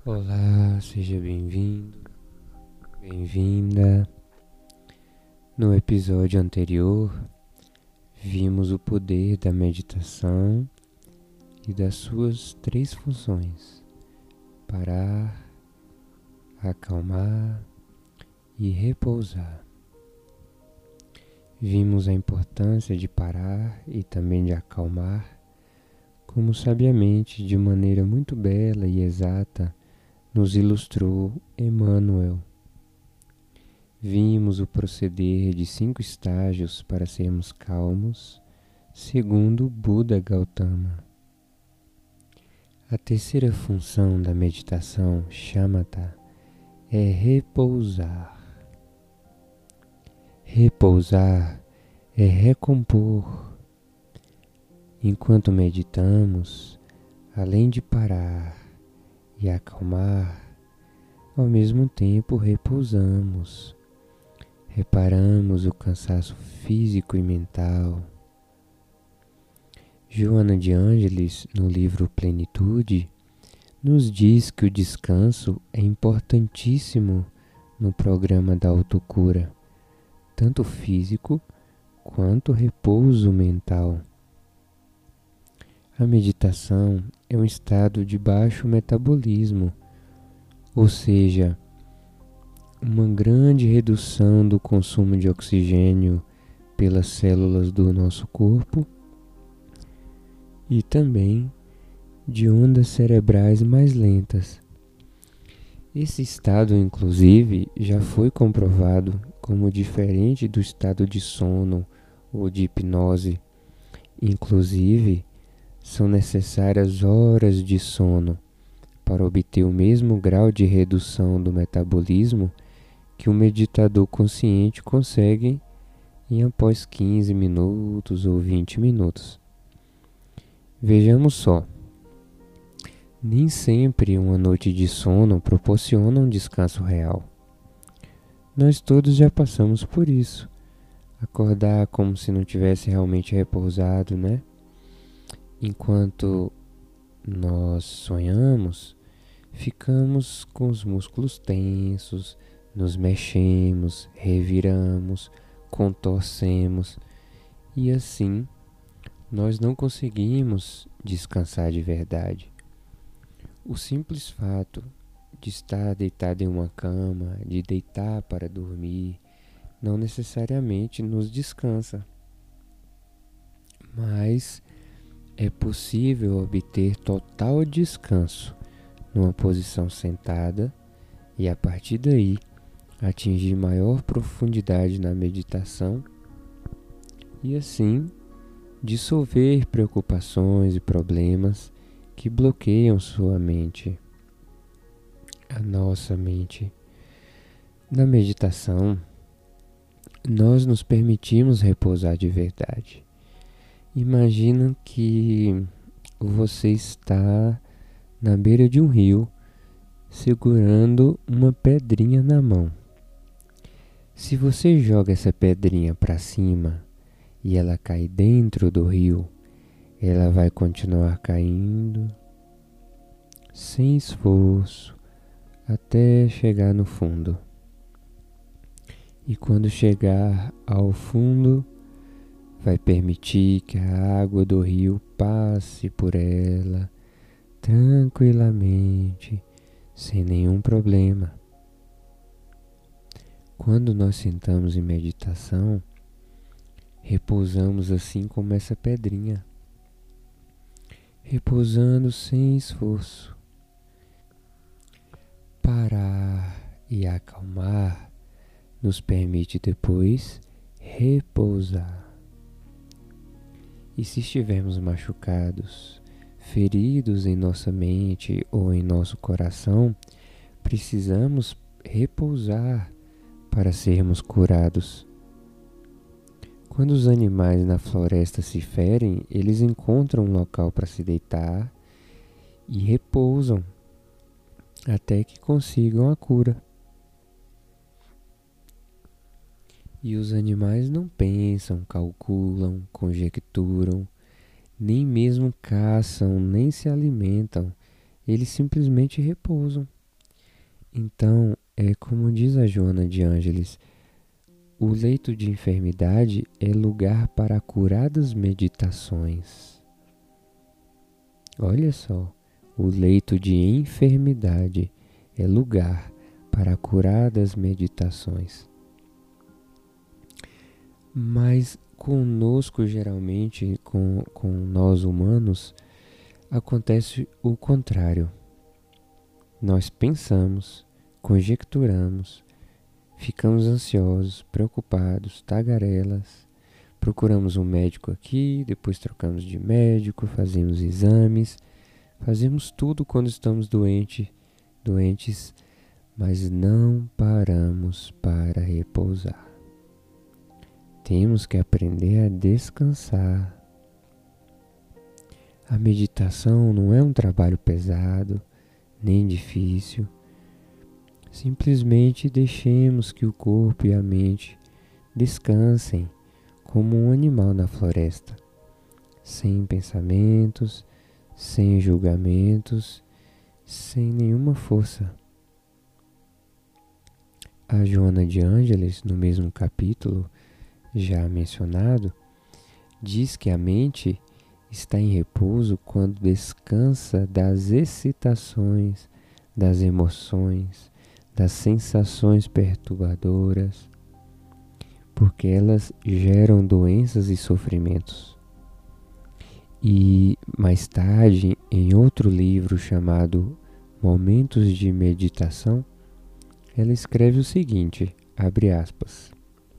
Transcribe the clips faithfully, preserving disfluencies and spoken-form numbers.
Olá, seja bem-vindo, bem-vinda. No episódio anterior, vimos o poder da meditação e das suas três funções: parar, acalmar e repousar. Vimos a importância de parar e também de acalmar, como sabiamente, de maneira muito bela e exata, nos ilustrou Emmanuel. Vimos o proceder de cinco estágios para sermos calmos, segundo Buda Gautama. A terceira função da meditação, shamatha, é repousar. Repousar é recompor. Enquanto meditamos, além de parar e acalmar, ao mesmo tempo repousamos. Reparamos o cansaço físico e mental. Joana de Ângeles, no livro Plenitude, nos diz que o descanso é importantíssimo no programa da autocura, tanto físico quanto repouso mental. A meditação é um estado de baixo metabolismo, ou seja, uma grande redução do consumo de oxigênio pelas células do nosso corpo e também de ondas cerebrais mais lentas. Esse estado, inclusive, já foi comprovado como diferente do estado de sono ou de hipnose. Inclusive, são necessárias horas de sono para obter o mesmo grau de redução do metabolismo que um meditador consciente consegue em após quinze minutos ou vinte minutos. Vejamos só, nem sempre uma noite de sono proporciona um descanso real. Nós todos já passamos por isso. Acordar como se não tivesse realmente repousado, né? Enquanto nós sonhamos, ficamos com os músculos tensos, nos mexemos, reviramos, contorcemos e assim nós não conseguimos descansar de verdade. O simples fato de estar deitado em uma cama, de deitar para dormir, não necessariamente nos descansa, mas é possível obter total descanso numa posição sentada e, a partir daí, atingir maior profundidade na meditação e, assim, dissolver preocupações e problemas que bloqueiam sua mente, a nossa mente. Na meditação, nós nos permitimos repousar de verdade. Imagina que você está na beira de um rio, segurando uma pedrinha na mão. Se você joga essa pedrinha para cima e ela cai dentro do rio, ela vai continuar caindo sem esforço até chegar no fundo. E quando chegar ao fundo, vai permitir que a água do rio passe por ela tranquilamente, sem nenhum problema. Quando nós sentamos em meditação, repousamos assim como essa pedrinha, repousando sem esforço. Parar e acalmar nos permite depois repousar. E se estivermos machucados, feridos em nossa mente ou em nosso coração, precisamos repousar para sermos curados. Quando os animais na floresta se ferem, eles encontram um local para se deitar e repousam até que consigam a cura. E os animais não pensam, calculam, conjecturam, nem mesmo caçam, nem se alimentam. Eles simplesmente repousam. Então, é como diz a Joana de Ângeles, o leito de enfermidade é lugar para curadas meditações. Olha só, o leito de enfermidade é lugar para curadas meditações. Mas conosco, geralmente, com, com nós humanos, acontece o contrário. Nós pensamos, conjecturamos, ficamos ansiosos, preocupados, tagarelas, procuramos um médico aqui, depois trocamos de médico, fazemos exames, fazemos tudo quando estamos doente, doentes, mas não paramos para repousar. Temos que aprender a descansar. A meditação não é um trabalho pesado, nem difícil. Simplesmente deixemos que o corpo e a mente descansem como um animal na floresta, sem pensamentos, sem julgamentos, sem nenhuma força. A Joana de Ângeles, no mesmo capítulo já mencionado, diz que a mente está em repouso quando descansa das excitações, das emoções, das sensações perturbadoras, porque elas geram doenças e sofrimentos. E mais tarde, em outro livro chamado Momentos de Meditação, ela escreve o seguinte, abre aspas: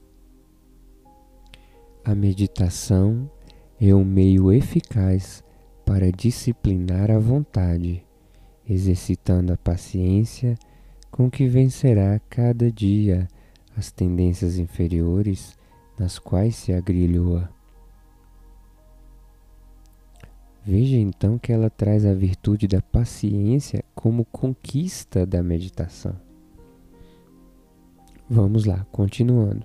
a meditação é um meio eficaz para disciplinar a vontade, exercitando a paciência com que vencerá cada dia as tendências inferiores nas quais se agrilhoa. Veja então que ela traz a virtude da paciência como conquista da meditação. Vamos lá, continuando.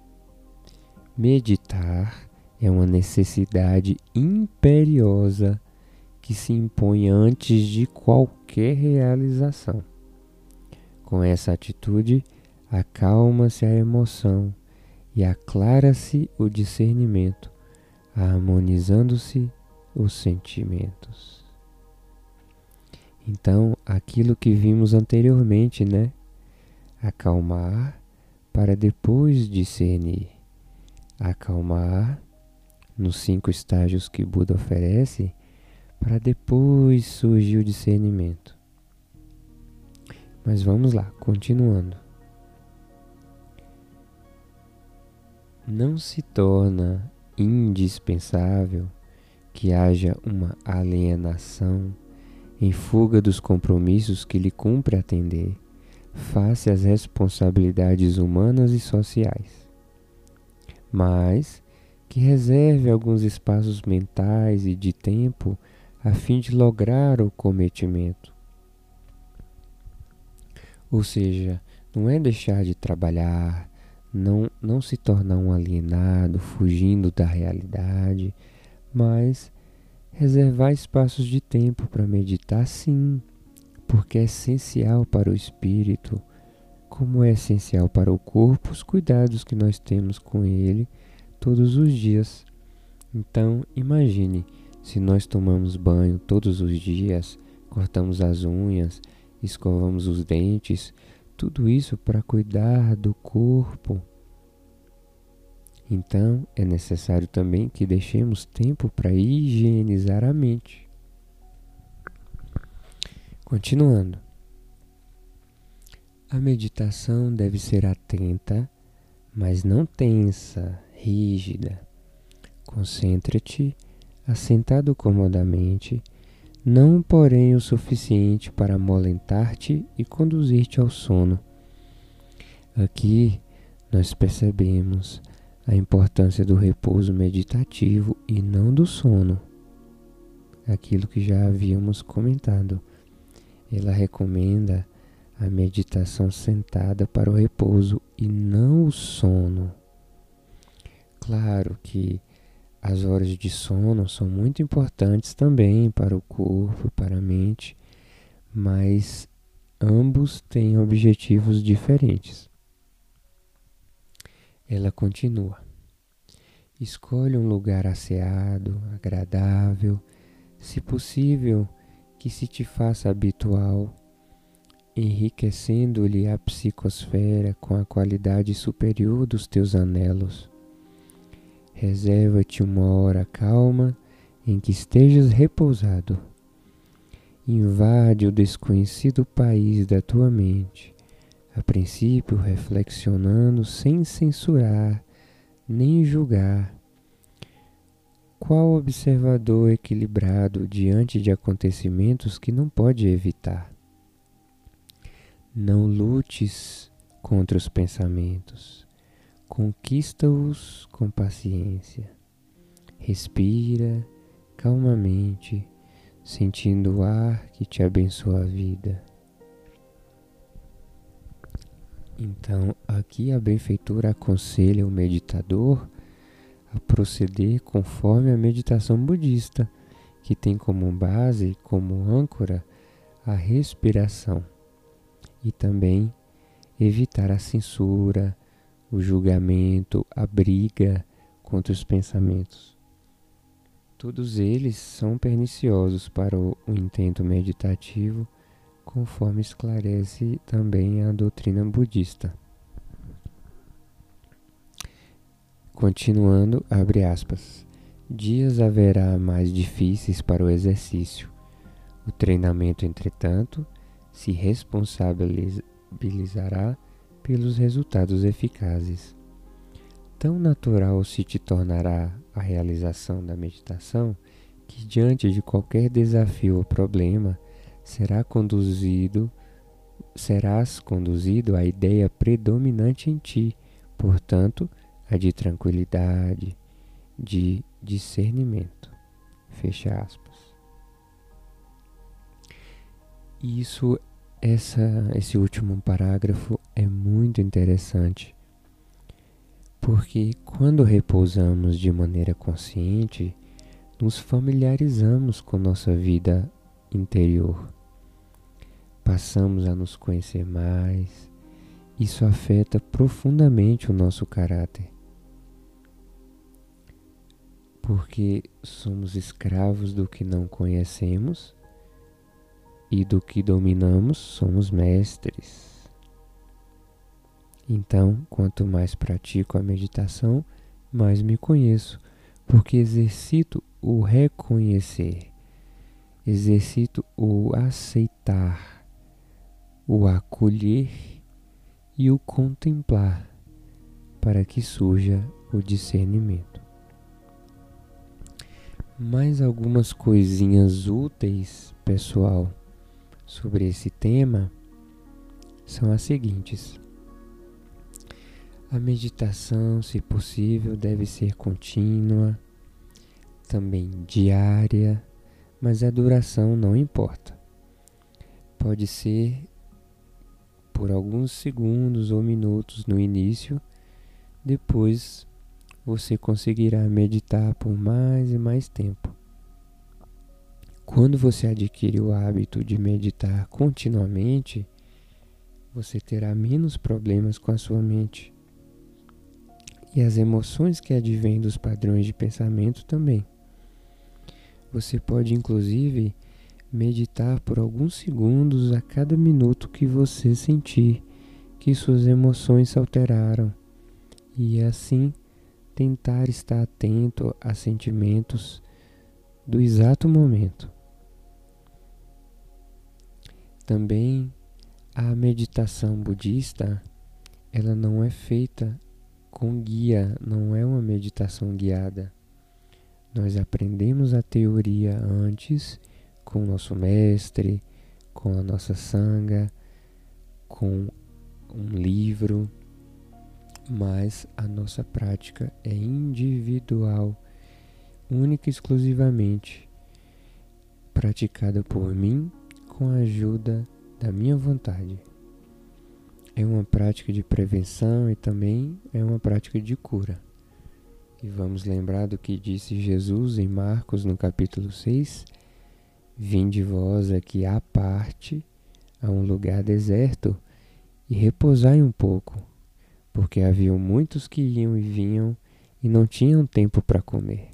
Meditar é uma necessidade imperiosa que se impõe antes de qualquer realização. Com essa atitude, acalma-se a emoção e aclara-se o discernimento, harmonizando-se os sentimentos. Então, aquilo que vimos anteriormente, né? Acalmar para depois discernir. Acalmar nos cinco estágios que Buda oferece, para depois surgir o discernimento. Mas vamos lá, continuando. Não se torna indispensável que haja uma alienação em fuga dos compromissos que lhe cumpre atender, face às responsabilidades humanas e sociais, mas que reserve alguns espaços mentais e de tempo a fim de lograr o cometimento. Ou seja, não é deixar de trabalhar, não, não se tornar um alienado, fugindo da realidade, mas reservar espaços de tempo para meditar, sim, porque é essencial para o espírito, como é essencial para o corpo, os cuidados que nós temos com ele todos os dias. Então, imagine, se nós tomamos banho todos os dias, cortamos as unhas, escovamos os dentes, tudo isso para cuidar do corpo. Então, é necessário também que deixemos tempo para higienizar a mente. Continuando. A meditação deve ser atenta, mas não tensa, rígida. Concentre-te, assentado comodamente, não porém o suficiente para amolentar-te e conduzir-te ao sono. Aqui nós percebemos a importância do repouso meditativo e não do sono. Aquilo que já havíamos comentado. Ela recomenda a meditação sentada para o repouso e não o sono. Claro que as horas de sono são muito importantes também para o corpo, para a mente, mas ambos têm objetivos diferentes. Ela continua: escolhe um lugar asseado, agradável, se possível, que se te faça habitual, enriquecendo-lhe a psicosfera com a qualidade superior dos teus anelos. Reserva-te uma hora calma em que estejas repousado. Invade o desconhecido país da tua mente, a princípio reflexionando sem censurar nem julgar. Qual observador equilibrado diante de acontecimentos que não pode evitar? Não lutes contra os pensamentos, conquista-os com paciência. Respira calmamente, sentindo o ar que te abençoa a vida. Então, aqui a benfeitora aconselha o meditador a proceder conforme a meditação budista, que tem como base, como âncora, a respiração, e também evitar a censura, o julgamento, a briga contra os pensamentos. Todos eles são perniciosos para o, o intento meditativo, conforme esclarece também a doutrina budista. Continuando, abre aspas, dias haverá mais difíceis para o exercício. O treinamento, entretanto, se responsabilizará pelos resultados eficazes. Tão natural se te tornará a realização da meditação que, diante de qualquer desafio ou problema, será conduzido, serás conduzido à ideia predominante em ti, portanto, a de tranquilidade, de discernimento. Fecha aspas. Isso, essa, esse último parágrafo é muito interessante, porque quando repousamos de maneira consciente, nos familiarizamos com nossa vida interior. Passamos a nos conhecer mais. Isso afeta profundamente o nosso caráter, porque somos escravos do que não conhecemos e do que dominamos somos mestres. Então, quanto mais pratico a meditação, mais me conheço, porque exercito o reconhecer, exercito o aceitar, o acolher e o contemplar, para que surja o discernimento. Mais algumas coisinhas úteis, pessoal, sobre esse tema são as seguintes. A meditação, se possível, deve ser contínua, também diária, mas a duração não importa. Pode ser por alguns segundos ou minutos no início, depois você conseguirá meditar por mais e mais tempo. Quando você adquire o hábito de meditar continuamente, você terá menos problemas com a sua mente. E as emoções que advêm dos padrões de pensamento também. Você pode, inclusive, meditar por alguns segundos a cada minuto que você sentir que suas emoções se alteraram. E assim, tentar estar atento a sentimentos do exato momento. Também a meditação budista, ela não é feita com guia, não é uma meditação guiada. Nós aprendemos a teoria antes com o nosso mestre, com a nossa sangha, com um livro, mas a nossa prática é individual, única e exclusivamente praticada por mim com a ajuda da minha vontade. É uma prática de prevenção e também é uma prática de cura. E vamos lembrar do que disse Jesus em Marcos no capítulo seis: vinde vós aqui à parte, a um lugar deserto e repousai um pouco, porque haviam muitos que iam e vinham e não tinham tempo para comer.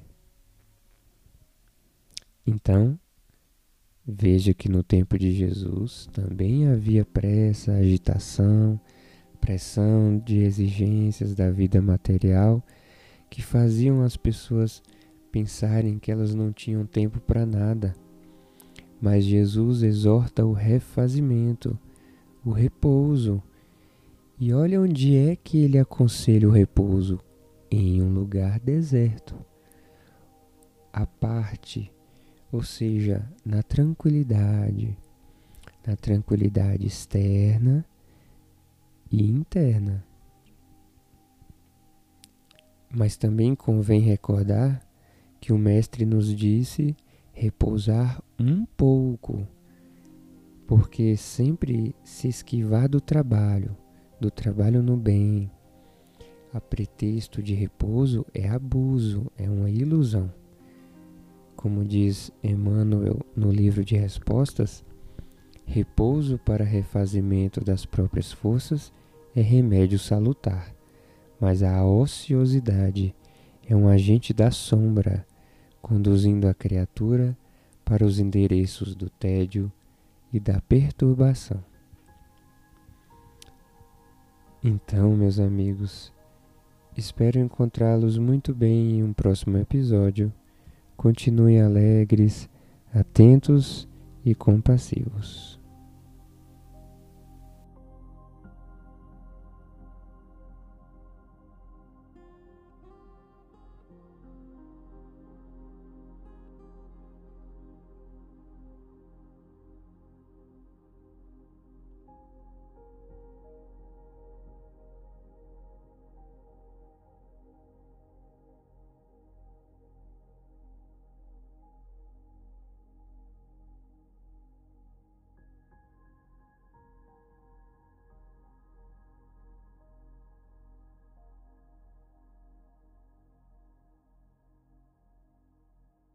Então, veja que no tempo de Jesus também havia pressa, agitação, pressão de exigências da vida material que faziam as pessoas pensarem que elas não tinham tempo para nada. Mas Jesus exorta o refazimento, o repouso. E olha onde é que ele aconselha o repouso: em um lugar deserto, à parte, ou seja, na tranquilidade, na tranquilidade externa e interna. Mas também convém recordar que o Mestre nos disse repousar um pouco, porque sempre se esquivar do trabalho, do trabalho no bem, a pretexto de repouso é abuso, é uma ilusão. Como diz Emmanuel no livro de Respostas, repouso para refazimento das próprias forças é remédio salutar, mas a ociosidade é um agente da sombra, conduzindo a criatura para os endereços do tédio e da perturbação. Então, meus amigos, espero encontrá-los muito bem em um próximo episódio. Continuem alegres, atentos e compassivos.